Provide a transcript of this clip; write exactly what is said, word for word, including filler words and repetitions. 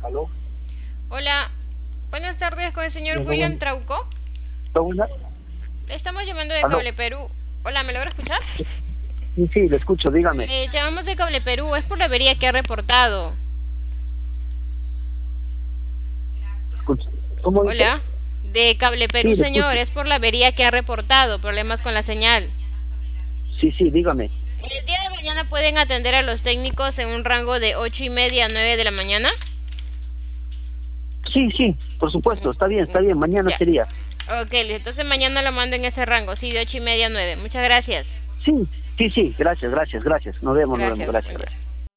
¿Aló? Hola, buenas tardes con el señor Hola, William buen- Trauco. hola. Le estamos llamando de ¿Aló? Cable Perú. Hola, ¿me logra escuchar? Sí, sí, le escucho, dígame. Le llamamos de Cable Perú, es por la avería que ha reportado. Escucho. ¿Cómo dice? Hola, de Cable Sí, Perú, le señor, escucho. es por la avería que ha reportado, problemas con la señal. Sí, sí, dígame. El día de mañana pueden atender a los técnicos en un rango de ocho y media a nueve de la mañana. Sí, sí, por supuesto, está bien, está bien, mañana Ya. sería. Ok, entonces mañana lo mando en ese rango, sí, de ocho y media a nueve. Muchas gracias. Sí, sí, sí, gracias, gracias, gracias. Nos vemos, nos vemos, Gracias, gracias, buen día. gracias.